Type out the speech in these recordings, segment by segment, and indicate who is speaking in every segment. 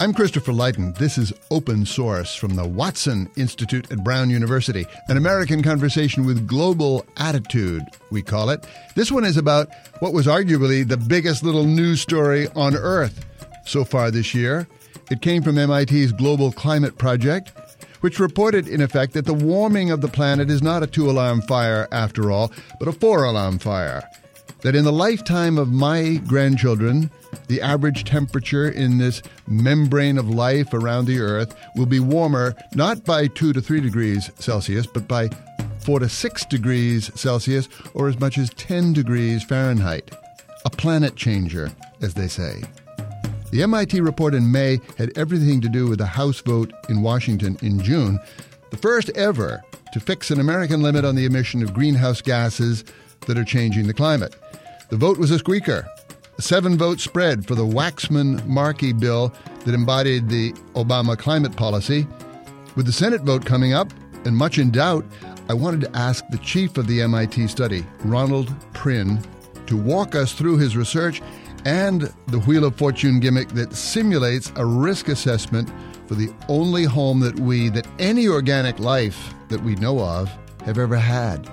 Speaker 1: I'm Christopher Leighton. This is Open Source from the Watson Institute at Brown University, an American conversation with global attitude, we call it. This one is about what was arguably the biggest little news story on Earth so far this year. It came from MIT's Global Climate Project, which reported, in effect, that the warming of the planet is not a 2-alarm fire after all, but a 4-alarm fire. That in the lifetime of my grandchildren, the average temperature in this membrane of life around the Earth will be warmer not by 2 to 3 degrees Celsius, but by 4 to 6 degrees Celsius, or as much as 10 degrees Fahrenheit. A planet changer, as they say. The MIT report in May had everything to do with the House vote in Washington in June, the first ever to fix an American limit on the emission of greenhouse gases that are changing the climate. The vote was a squeaker. A 7-vote spread for the Waxman-Markey bill that embodied the Obama climate policy. With the Senate vote coming up and much in doubt, I wanted to ask the chief of the MIT study, Ronald Prinn, to walk us through his research and the Wheel of Fortune gimmick that simulates a risk assessment for the only home that any organic life that we know of have ever had.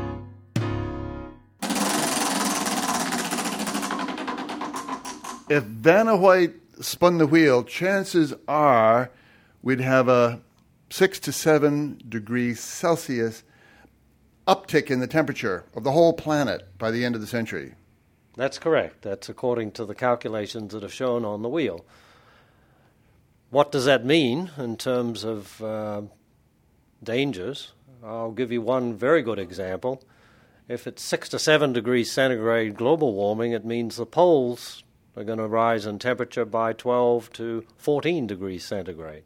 Speaker 1: If Vanna White spun the wheel, chances are we'd have a 6 to 7 degrees Celsius uptick in the temperature of the whole planet by the end of the century.
Speaker 2: That's correct. That's according to the calculations that are shown on the wheel. What does that mean in terms of dangers? I'll give you one very good example. If it's 6 to 7 degrees centigrade global warming, it means the poles are going to rise in temperature by 12 to 14 degrees centigrade.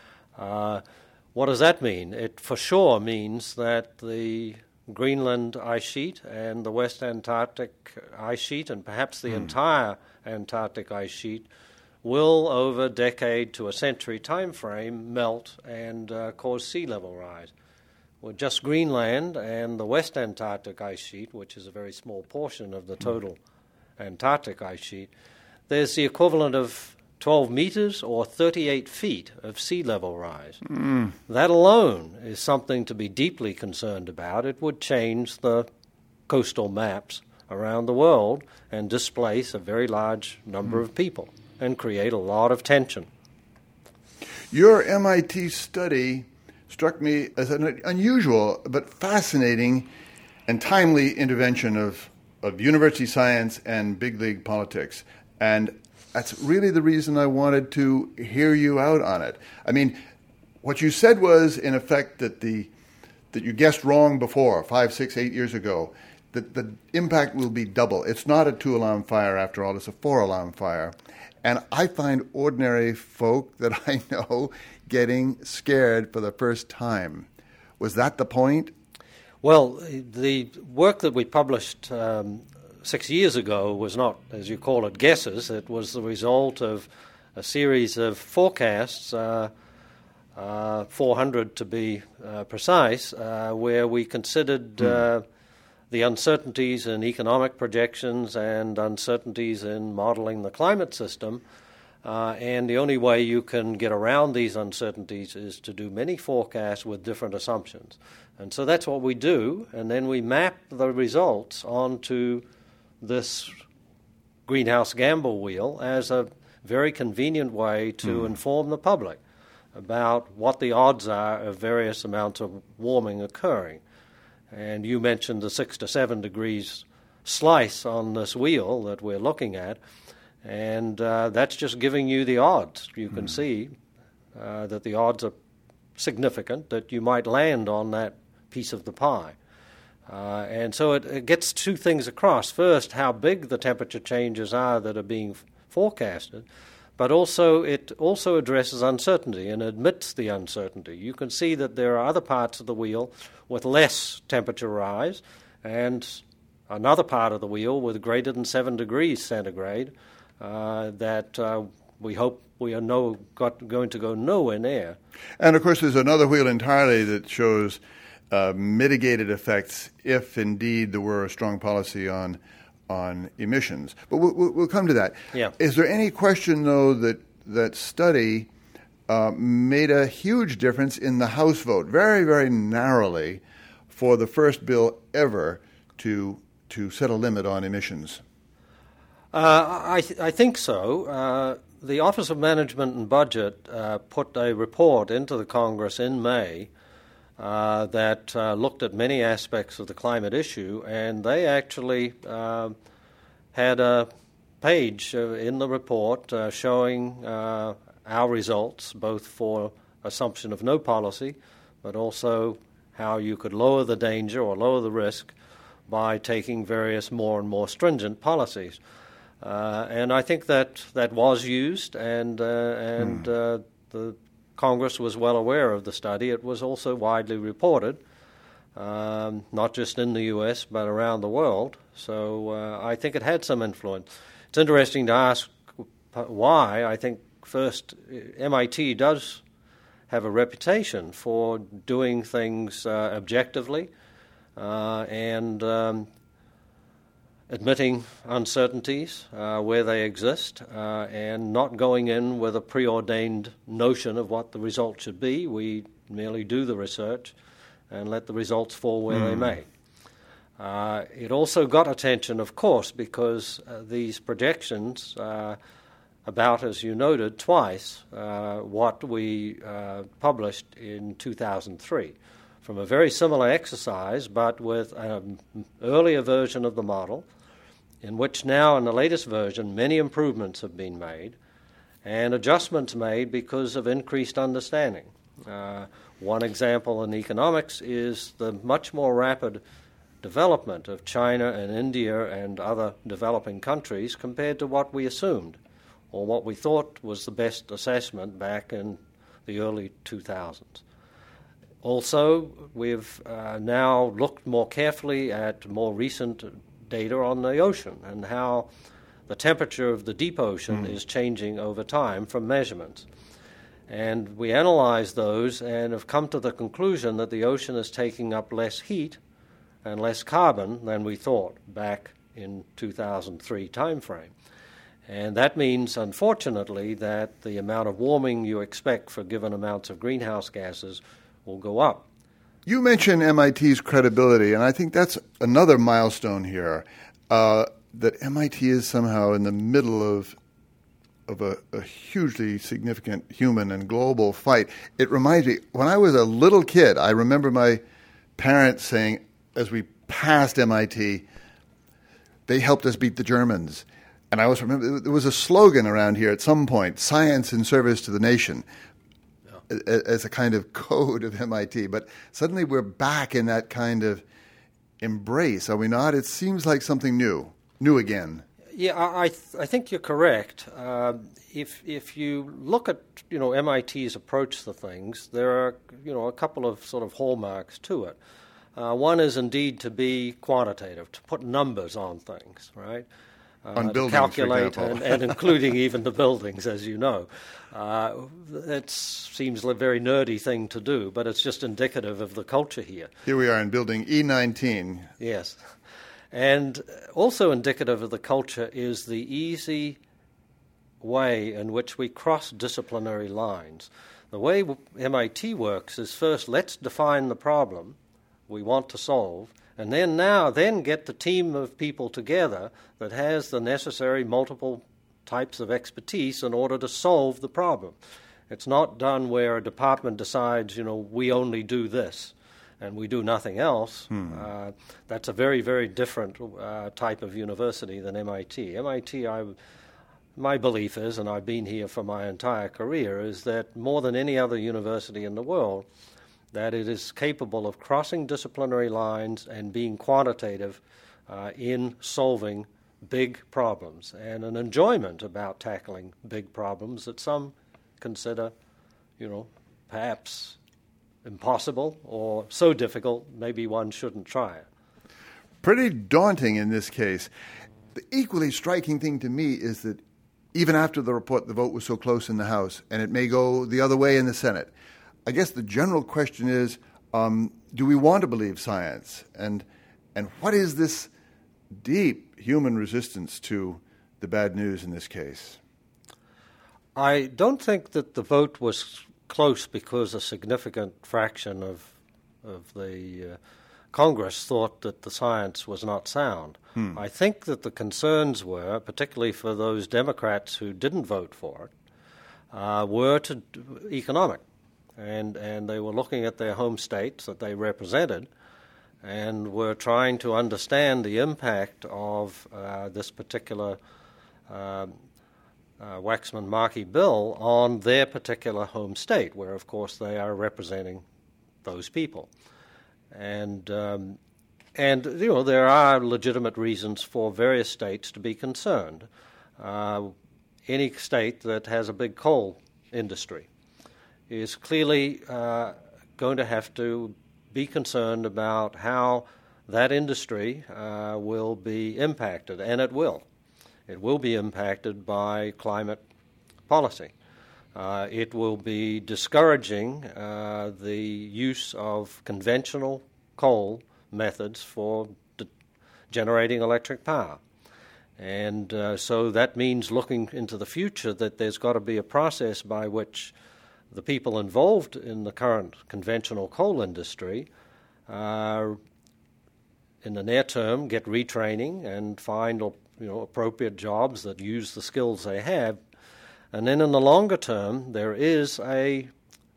Speaker 2: What does that mean? It for sure means that the Greenland ice sheet and the West Antarctic ice sheet and perhaps the entire Antarctic ice sheet will, over a decade to a century time frame, melt and cause sea level rise. Well, just Greenland and the West Antarctic ice sheet, which is a very small portion of the total Antarctic ice sheet, there's the equivalent of 12 meters or 38 feet of sea level rise. That alone is something to be deeply concerned about. It would change the coastal maps around the world and displace a very large number of people and create a lot of tension.
Speaker 1: Your MIT study struck me as an unusual but fascinating and timely intervention of university science and big league politics. And that's really the reason I wanted to hear you out on it. I mean, what you said was, in effect, that you guessed wrong before, 5, 6, 8 years ago, that the impact will be double. It's not a 2-alarm fire after all, it's a 4-alarm fire. And I find ordinary folk that I know getting scared for the first time. Was that the point?
Speaker 2: Well, the work that we published 6 years ago was not, as you call it, guesses. It was the result of a series of forecasts, 400 to be precise, where we considered the uncertainties in economic projections and uncertainties in modeling the climate system. And the only way you can get around these uncertainties is to do many forecasts with different assumptions. And so that's what we do, and then we map the results onto this greenhouse gamble wheel as a very convenient way to inform the public about what the odds are of various amounts of warming occurring. And you mentioned the 6 to 7 degrees slice on this wheel that we're looking at, and that's just giving you the odds. You can see that the odds are significant that you might land on that piece of the pie. And so it gets two things across. First, how big the temperature changes are that are being forecasted, but also it also addresses uncertainty and admits the uncertainty. You can see that there are other parts of the wheel with less temperature rise and another part of the wheel with greater than 7 degrees centigrade that we hope we are going to go nowhere near.
Speaker 1: And, of course, there's another wheel entirely that shows mitigated effects if indeed there were a strong policy on emissions. But we'll come to that.
Speaker 2: Yeah.
Speaker 1: Is there any question, though, that that study made a huge difference in the House vote, very, very narrowly, for the first bill ever to set a limit on emissions.
Speaker 2: I think so. The Office of Management and Budget put a report into the Congress in May that looked at many aspects of the climate issue, and they actually had a page in the report showing our results, both for assumption of no policy, but also how you could lower the danger or lower the risk by taking various more and more stringent policies. And I think that was used, and the Congress was well aware of the study. It was also widely reported, not just in the U.S., but around the world. So I think it had some influence. It's interesting to ask why. I think, first, MIT does have a reputation for doing things objectively and admitting uncertainties where they exist and not going in with a preordained notion of what the result should be. We merely do the research and let the results fall where they may. It also got attention, of course, because these projections about, as you noted, twice what we published in 2003 from a very similar exercise, but with an earlier version of the model, in which now, in the latest version, many improvements have been made and adjustments made because of increased understanding. One example in economics is the much more rapid development of China and India and other developing countries compared to what we assumed, or what we thought was the best assessment back in the early 2000s. Also, we've now looked more carefully at more recent data on the ocean and how the temperature of the deep ocean is changing over time from measurements. And we analyzed those and have come to the conclusion that the ocean is taking up less heat and less carbon than we thought back in 2003 timeframe. And that means, unfortunately, that the amount of warming you expect for given amounts of greenhouse gases will go up.
Speaker 1: You mentioned MIT's credibility, and I think that's another milestone here, that MIT is somehow in the middle of a hugely significant human and global fight. It reminds me, when I was a little kid, I remember my parents saying, as we passed MIT, they helped us beat the Germans. And I also remember there was a slogan around here at some point, science in service to the nation, as a kind of code of MIT. But suddenly we're back in that kind of embrace, are we not? It seems like something new again.
Speaker 2: Yeah, I think you're correct. If you look at MIT's approach to things, there are a couple of sort of hallmarks to it. One is indeed to be quantitative, to put numbers on things, right?
Speaker 1: On buildings,
Speaker 2: calculate
Speaker 1: for example.
Speaker 2: and including even the buildings, as you know. It seems a very nerdy thing to do, but it's just indicative of the culture here.
Speaker 1: Here we are in building E19.
Speaker 2: Yes. And also indicative of the culture is the easy way in which we cross disciplinary lines. The way MIT works is first, let's define the problem we want to solve, and then get the team of people together that has the necessary multiple types of expertise in order to solve the problem. It's not done where a department decides, we only do this and we do nothing else. That's a very, very different type of university than MIT. MIT, my belief is, and I've been here for my entire career, is that more than any other university in the world, that it is capable of crossing disciplinary lines and being quantitative in solving big problems, and an enjoyment about tackling big problems that some consider, perhaps impossible or so difficult maybe one shouldn't try it.
Speaker 1: Pretty daunting in this case. The equally striking thing to me is that even after the report, the vote was so close in the House, and it may go the other way in the Senate. I guess the general question is, do we want to believe science? And what is this deep human resistance to the bad news in this case?
Speaker 2: I don't think that the vote was close because a significant fraction of the Congress thought that the science was not sound. I think that the concerns were, particularly for those Democrats who didn't vote for it, were economic. And they were looking at their home states that they represented and were trying to understand the impact of this particular Waxman-Markey bill on their particular home state, where, of course, they are representing those people. And there are legitimate reasons for various states to be concerned. Any state that has a big coal industry is clearly going to have to be concerned about how that industry will be impacted, and it will. It will be impacted by climate policy. It will be discouraging the use of conventional coal methods for generating electric power. And so that means looking into the future that there's got to be a process by which the people involved in the current conventional coal industry in the near term get retraining and find appropriate jobs that use the skills they have. And then in the longer term, there is a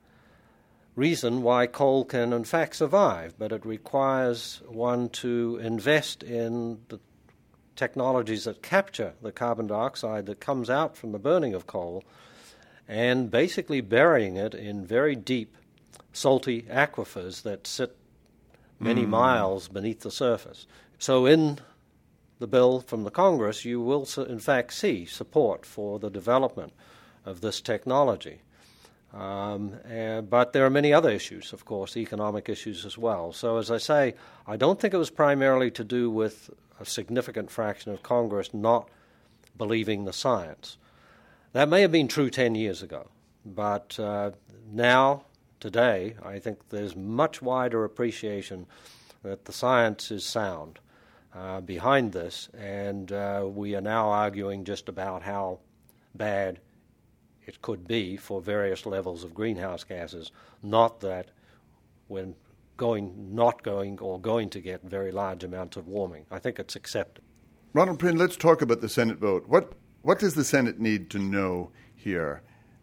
Speaker 2: reason why coal can in fact survive, but it requires one to invest in the technologies that capture the carbon dioxide that comes out from the burning of coal and basically burying it in very deep, salty aquifers that sit many miles beneath the surface. So in the bill from the Congress, you will in fact see support for the development of this technology. But there are many other issues, of course, economic issues as well. So as I say, I don't think it was primarily to do with a significant fraction of Congress not believing the science. That may have been true 10 years ago, but now, today, I think there's much wider appreciation that the science is sound behind this, and we are now arguing just about how bad it could be for various levels of greenhouse gases, not that we're not going to get very large amounts of warming. I think it's accepted.
Speaker 1: Ronald Prinn, let's talk about the Senate vote. What does the Senate need to know here?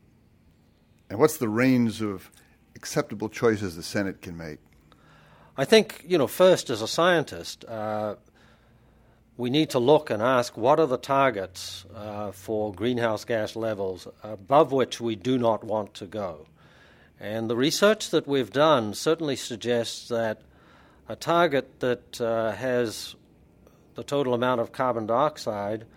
Speaker 1: And what's the range of acceptable choices the Senate can make?
Speaker 2: I think, first as a scientist, we need to look and ask what are the targets for greenhouse gas levels above which we do not want to go. And the research that we've done certainly suggests that a target that has the total amount of carbon dioxide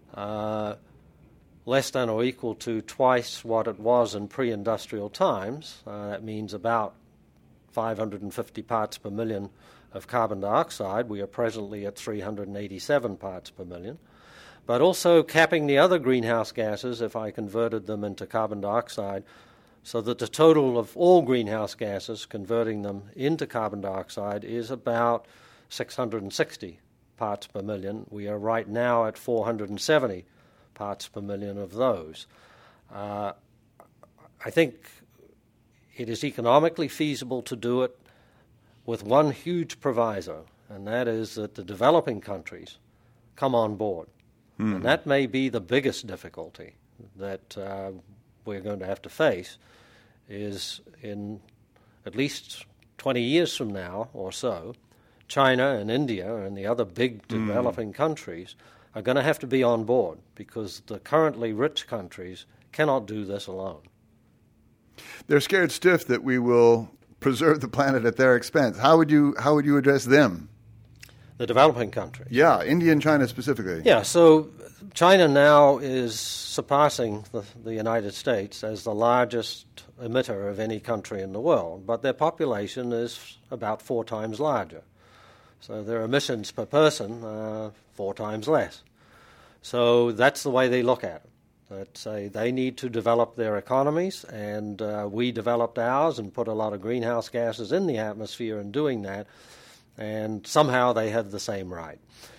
Speaker 2: less than or equal to twice what it was in pre-industrial times, that means about 550 parts per million of carbon dioxide. We are presently at 387 parts per million. But also capping the other greenhouse gases, if I converted them into carbon dioxide, so that the total of all greenhouse gases, converting them into carbon dioxide, is about 660 parts per million. We are right now at 470 parts per million of those. I think it is economically feasible to do it with one huge proviso, and that is that the developing countries come on board. And that may be the biggest difficulty that we're going to have to face, is in at least 20 years from now or so, China and India and the other big developing countries are going to have to be on board, because the currently rich countries cannot do this alone.
Speaker 1: They're scared stiff that we will preserve the planet at their expense. How would you address them?
Speaker 2: The developing countries.
Speaker 1: Yeah, India and China specifically.
Speaker 2: Yeah, so China now is surpassing the United States as the largest emitter of any country in the world, but their population is about 4 times larger. So their emissions per person 4 times less. So that's the way they look at it. That say they need to develop their economies, and we developed ours and put a lot of greenhouse gases in the atmosphere in doing that, and somehow they have the same right.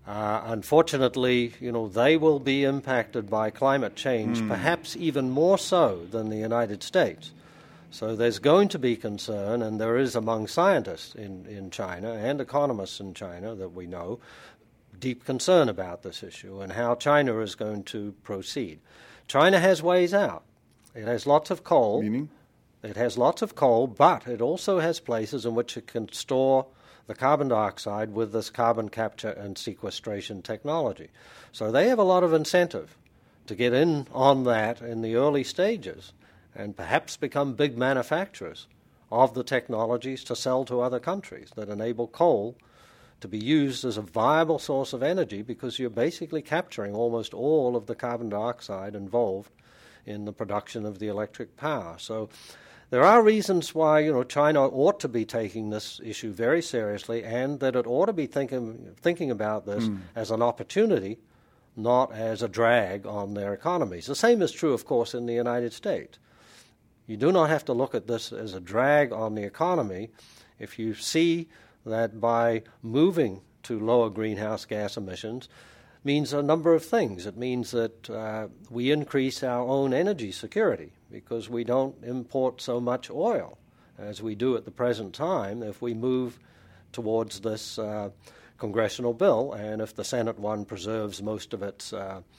Speaker 2: Unfortunately, they will be impacted by climate change, perhaps even more so than the United States. So there's going to be concern, and there is among scientists in China and economists in China that we know, deep concern about this issue and how China is going to proceed. China has ways out. It has lots of coal.
Speaker 1: Meaning?
Speaker 2: It has lots of coal, but it also has places in which it can store the carbon dioxide with this carbon capture and sequestration technology. So they have a lot of incentive to get in on that in the early stages and perhaps become big manufacturers of the technologies to sell to other countries that enable coal to be used as a viable source of energy, because you're basically capturing almost all of the carbon dioxide involved in the production of the electric power. So there are reasons why China ought to be taking this issue very seriously, and that it ought to be thinking about this as an opportunity, not as a drag on their economies. The same is true, of course, in the United States. You do not have to look at this as a drag on the economy if you see that by moving to lower greenhouse gas emissions means a number of things. It means that we increase our own energy security because we don't import so much oil as we do at the present time if we move towards this congressional bill. And if the Senate one preserves most of its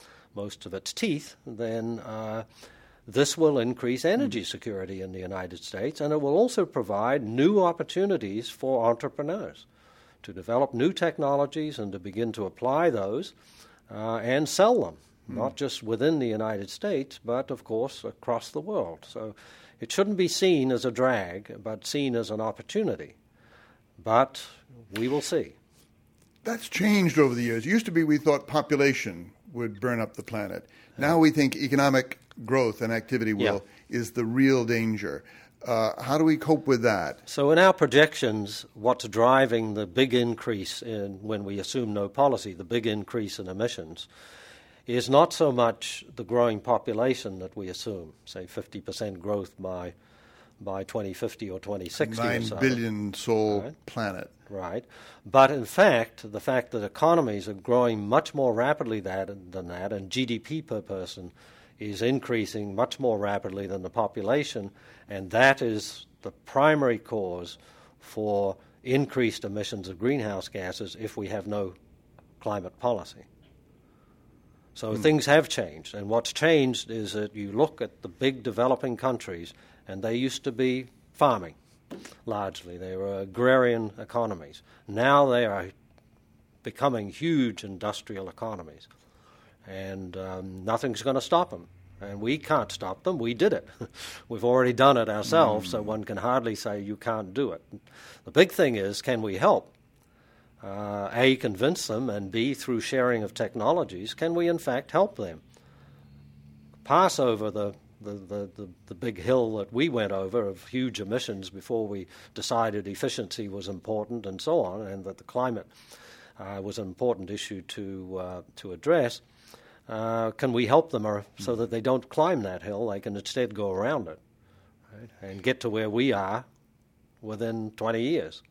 Speaker 2: teeth, then this will increase energy security in the United States, and it will also provide new opportunities for entrepreneurs to develop new technologies and to begin to apply those and sell them, not just within the United States, but, of course, across the world. So it shouldn't be seen as a drag, but seen as an opportunity. But we will see.
Speaker 1: That's changed over the years. It used to be we thought population would burn up the planet. Now we think economic growth and activity is the real danger. How do we cope with that?
Speaker 2: So in our projections, what's driving the big increase in, when we assume no policy, the big increase in emissions, is not so much the growing population that we assume, say 50% growth by 2050 or 2060 or so.
Speaker 1: 9 billion soul planet.
Speaker 2: Right. But in fact, the fact that economies are growing much more rapidly than that, and GDP per person is increasing much more rapidly than the population, and that is the primary cause for increased emissions of greenhouse gases if we have no climate policy. So things have changed, and what's changed is that you look at the big developing countries, and they used to be farming, largely. They were agrarian economies. Now they are becoming huge industrial economies, and nothing's going to stop them. And we can't stop them. We did it. We've already done it ourselves, so one can hardly say you can't do it. The big thing is, can we help? A, convince them, and B, through sharing of technologies, can we in fact help them pass over the big hill that we went over of huge emissions before we decided efficiency was important and so on, and that the climate was an important issue to address. Can we help them so that they don't climb that hill? They can instead go around it, right, and get to where we are within 20 years.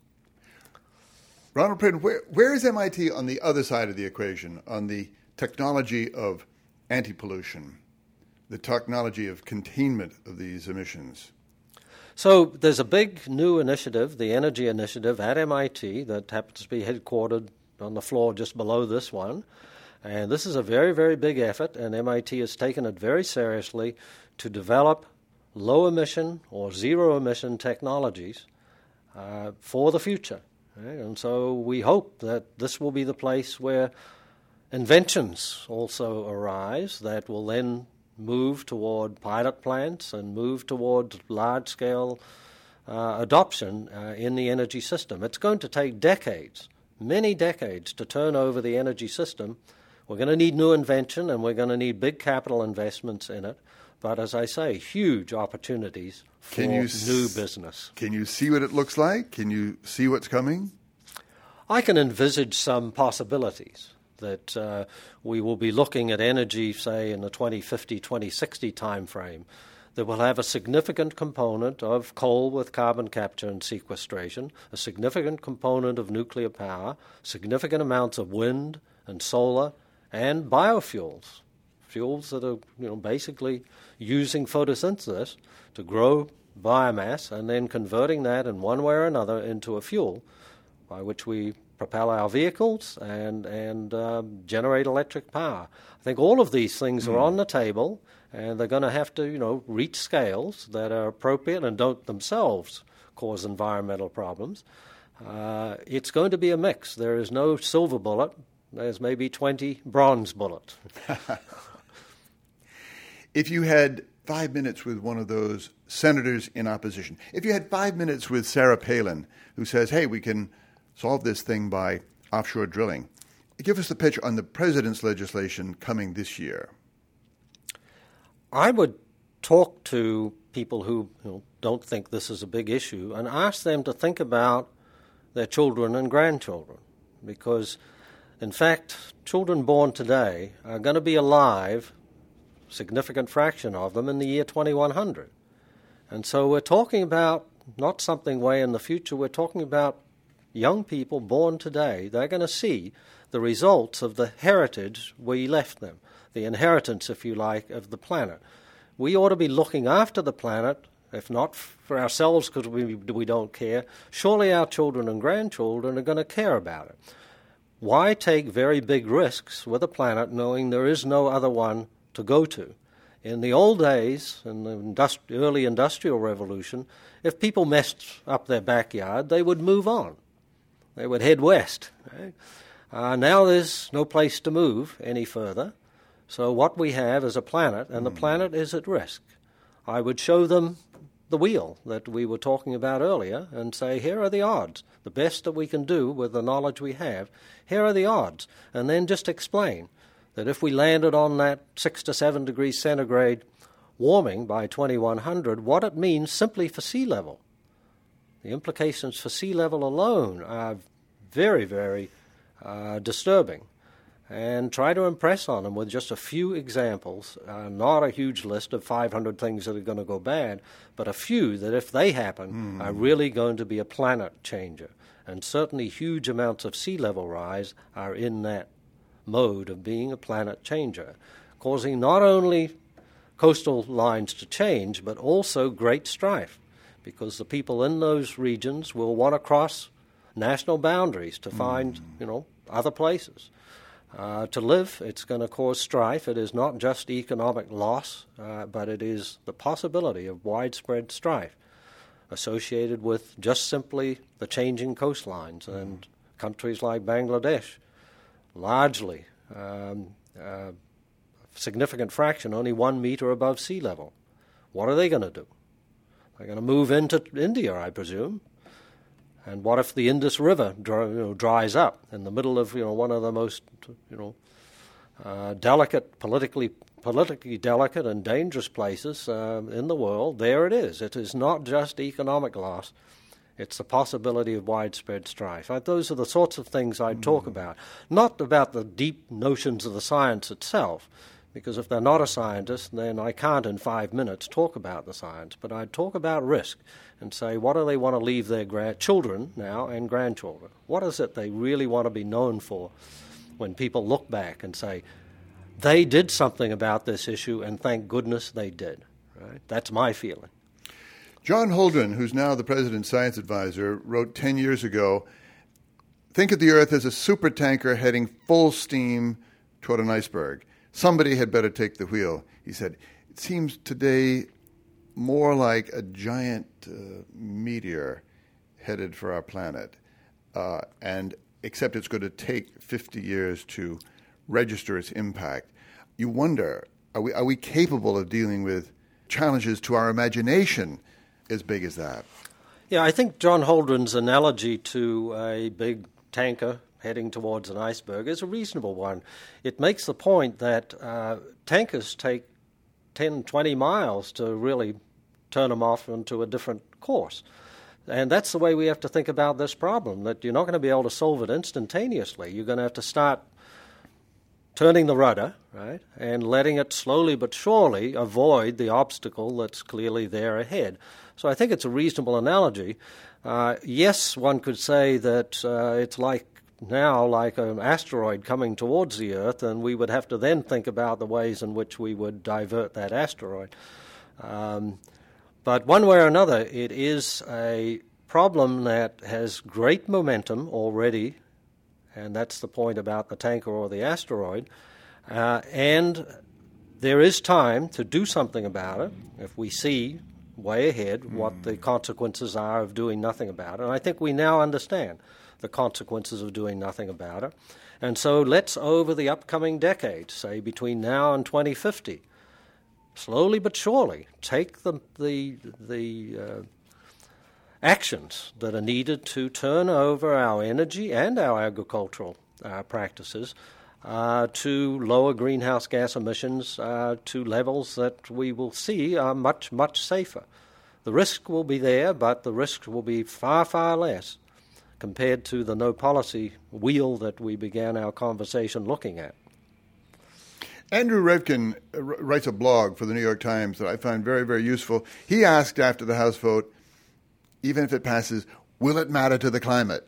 Speaker 1: Ronald Pridden, where is MIT on the other side of the equation, on the technology of anti-pollution, the technology of containment of these emissions?
Speaker 2: So there's a big new initiative, the Energy Initiative at MIT, that happens to be headquartered on the floor just below this one. And this is a very, very big effort, and MIT has taken it very seriously to develop low-emission or zero-emission technologies for the future. Right? And so we hope that this will be the place where inventions also arise that will then move toward pilot plants and move toward large-scale adoption in the energy system. It's going to take decades, many decades, to turn over the energy system. We're going to need new invention, and we're going to need big capital investments in it. But as I say, huge opportunities for new business.
Speaker 1: Can you see what it looks like? Can you see what's coming?
Speaker 2: I can envisage some possibilities that we will be looking at energy, say, in the 2050, 2060 time frame, that will have a significant component of coal with carbon capture and sequestration, a significant component of nuclear power, significant amounts of wind and solar and biofuels, fuels that are basically using photosynthesis to grow biomass and then converting that in one way or another into a fuel by which we propel our vehicles and generate electric power. I think all of these things are on the table, and they're going to have to reach scales that are appropriate and don't themselves cause environmental problems. It's going to be a mix. There is no silver bullet. There's maybe 20 bronze bullets.
Speaker 1: If you had 5 minutes with one of those senators in opposition, if you had 5 minutes with Sarah Palin, who says, hey, we can solve this thing by offshore drilling, give us the pitch on the president's legislation coming this year.
Speaker 2: I would talk to people who don't think this is a big issue and ask them to think about their children and grandchildren, because, in fact, children born today are going to be alive, a significant fraction of them, in the year 2100. And so we're talking about not something way in the future, we're talking about young people born today. They're going to see the results of the heritage we left them, the inheritance, if you like, of the planet. We ought to be looking after the planet, if not for ourselves because we don't care. Surely our children and grandchildren are going to care about it. Why take very big risks with a planet knowing there is no other one to go to? In the old days, in the early industrial revolution, if people messed up their backyard, they would move on. They would head west. Right? Now there's no place to move any further. So what we have is a planet, and the planet is at risk. I would show them the wheel that we were talking about earlier and say, here are the odds. The best that we can do with the knowledge we have, here are the odds. And then just explain that if we landed on that 6 to 7 degrees centigrade warming by 2100, what it means simply for sea level. The implications for sea level alone are very, very disturbing. And try to impress on them with just a few examples, not a huge list of 500 things that are going to go bad, but a few that, if they happen, are really going to be a planet changer. And certainly huge amounts of sea level rise are in that mode of being a planet changer, causing not only coastal lines to change, but also great strife, because the people in those regions will want to cross national boundaries to find, other places. To live, it's going to cause strife. It is not just economic loss, but it is the possibility of widespread strife associated with just simply the changing coastlines. And countries like Bangladesh, largely, a significant fraction, only 1 meter above sea level. What are they going to do? They're going to move into India, I presume. And what if the Indus River dries up in the middle of one of the most delicate, politically delicate and dangerous places in the world? There it is. It is not just economic loss. It's the possibility of widespread strife. Those are the sorts of things I'd talk about. Not about the deep notions of the science itself, because if they're not a scientist, then I can't in 5 minutes talk about the science. But I'd talk about risk and say, what do they want to leave their children now and grandchildren? What is it they really want to be known for when people look back and say, they did something about this issue, and thank goodness they did. Right? That's my feeling.
Speaker 1: John Holdren, who's now the president's science advisor, wrote 10 years ago, think of the Earth as a supertanker heading full steam toward an iceberg. Somebody had better take the wheel. He said, it seems today more like a giant meteor headed for our planet, and except it's going to take 50 years to register its impact. You wonder, are we capable of dealing with challenges to our imagination as big as that?
Speaker 2: Yeah, I think John Holdren's analogy to a big tanker heading towards an iceberg is a reasonable one. It makes the point that tankers take 10, 20 miles to really turn them off into a different course. And that's the way we have to think about this problem, that you're not going to be able to solve it instantaneously. You're going to have to start turning the rudder, right, and letting it slowly but surely avoid the obstacle that's clearly there ahead. So I think it's a reasonable analogy. Yes, one could say that it's like now like an asteroid coming towards the Earth, and we would have to then think about the ways in which we would divert that asteroid. But one way or another, it is a problem that has great momentum already, and that's the point about the tanker or the asteroid. And there is time to do something about it if we see way ahead what the consequences are of doing nothing about it. And I think we now understand the consequences of doing nothing about it. And so let's, over the upcoming decade, say between now and 2050, slowly but surely take the actions that are needed to turn over our energy and our agricultural practices to lower greenhouse gas emissions to levels that we will see are much, much safer. The risk will be there, but the risk will be far, far less compared to the no-policy wheel that we began our conversation looking at.
Speaker 1: Andrew Revkin writes a blog for the New York Times that I find very, very useful. He asked after the House vote, even if it passes, will it matter to the climate?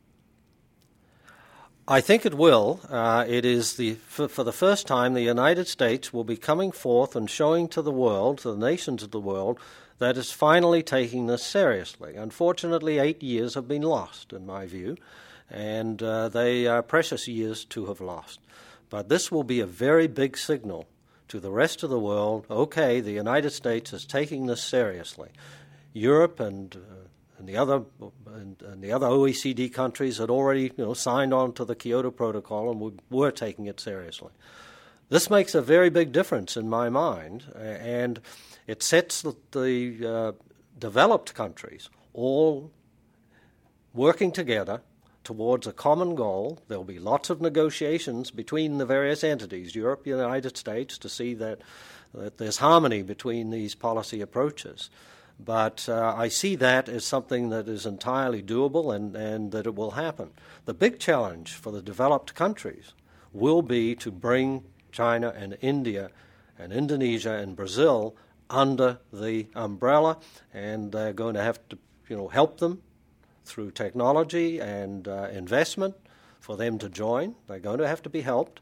Speaker 2: I think it will. It is for the first time, the United States will be coming forth and showing to the world, to the nations of the world, that it's finally taking this seriously. Unfortunately, 8 years have been lost, in my view, and they are precious years to have lost. But this will be a very big signal to the rest of the world, okay, the United States is taking this seriously. Europe and the other OECD countries had already signed on to the Kyoto Protocol and were taking it seriously. This makes a very big difference in my mind, and it sets the developed countries all working together towards a common goal. There'll be lots of negotiations between the various entities, Europe, the United States, to see that there's harmony between these policy approaches. But I see that as something that is entirely doable and that it will happen. The big challenge for the developed countries will be to bring China and India and Indonesia and Brazil under the umbrella, and they're going to have to help them through technology and investment for them to join. They're going to have to be helped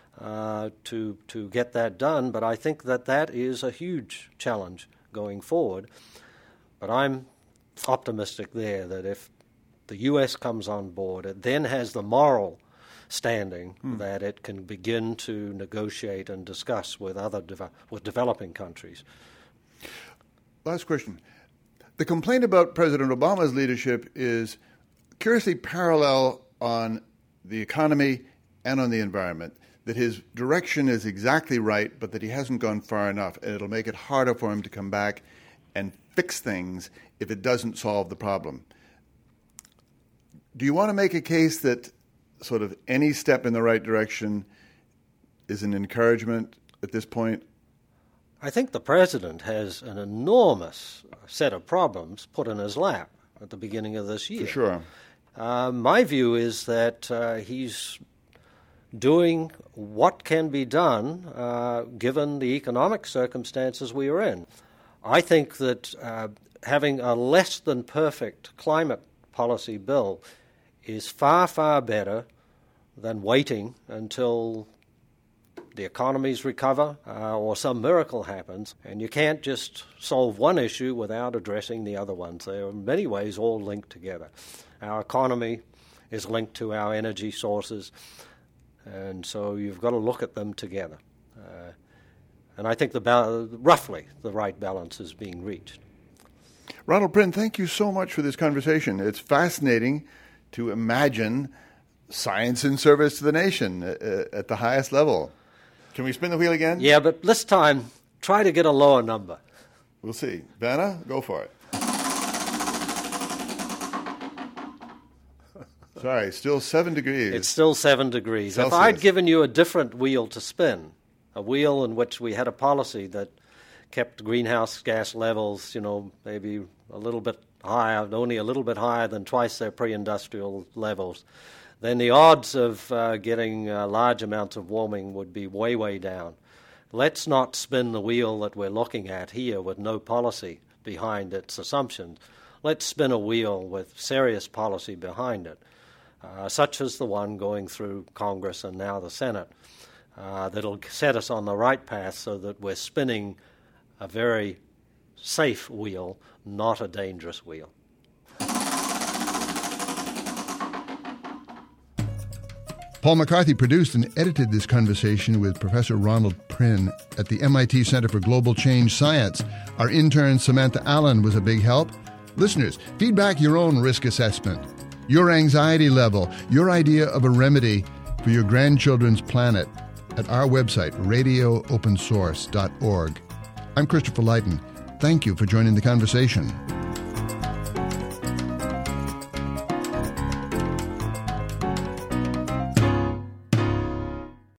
Speaker 2: to get that done, but I think that is a huge challenge going forward. But I'm optimistic there that if the U.S. comes on board, it then has the moral standing that it can begin to negotiate and discuss with with developing countries.
Speaker 1: Last question. The complaint about President Obama's leadership is curiously parallel on the economy and on the environment, that his direction is exactly right, but that he hasn't gone far enough, and it'll make it harder for him to come back and fix things if it doesn't solve the problem. Do you want to make a case that sort of any step in the right direction is an encouragement at this point?
Speaker 2: I think the president has an enormous set of problems put in his lap at the beginning of this year.
Speaker 1: For sure.
Speaker 2: My view is that he's doing what can be done given the economic circumstances we are in. I think that having a less than perfect climate policy bill is far, far better than waiting until the economies recover or some miracle happens. And you can't just solve one issue without addressing the other ones. They are in many ways all linked together. Our economy is linked to our energy sources, and so you've got to look at them together. And I think roughly the right balance is being reached.
Speaker 1: Ronald Prinn, thank you so much for this conversation. It's fascinating to imagine science in service to the nation at the highest level. Can we spin the wheel again?
Speaker 2: Yeah, but this time, try to get a lower number.
Speaker 1: We'll see. Vanna, go for it. Sorry, still 7 degrees.
Speaker 2: It's still 7 degrees.
Speaker 1: Celsius.
Speaker 2: If I'd given you a different wheel to spin, a wheel in which we had a policy that kept greenhouse gas levels, maybe a little bit higher, only a little bit higher than twice their pre-industrial levels, then the odds of getting large amounts of warming would be way, way down. Let's not spin the wheel that we're looking at here with no policy behind its assumptions. Let's spin a wheel with serious policy behind it. such as the one going through Congress and now the Senate, that'll set us on the right path so that we're spinning a very safe wheel, not a dangerous wheel.
Speaker 1: Paul McCarthy produced and edited this conversation with Professor Ronald Prinn at the MIT Center for Global Change Science. Our intern, Samantha Allen, was a big help. Listeners, feedback your own risk assessment, your anxiety level, your idea of a remedy for your grandchildren's planet at our website, radioopensource.org. I'm Christopher Leighton. Thank you for joining the conversation.